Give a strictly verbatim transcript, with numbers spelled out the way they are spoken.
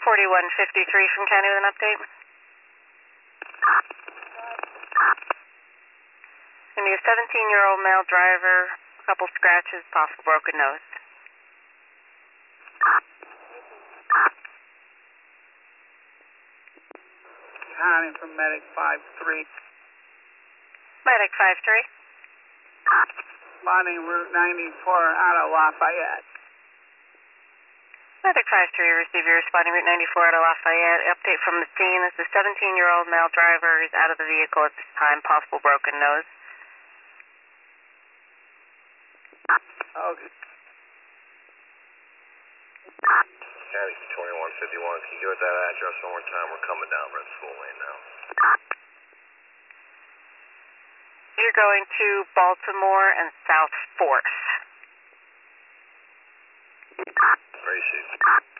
forty-one fifty-three from County with an update. Gonna be a seventeen-year-old male driver, a couple scratches, possible broken nose. County from Medic five three. Medic five three. Spotting Route ninety-four out of Lafayette. Medic five three, receive your responding Route ninety-four out of Lafayette. Update from the scene. This is a seventeen-year-old male driver. He's out of the vehicle at this time. Possible broken nose. Okay. County twenty-one fifty-one, can you give us that address one more time? We're coming down Red School Lane now. You're going to Baltimore and South fourth. Appreciate it.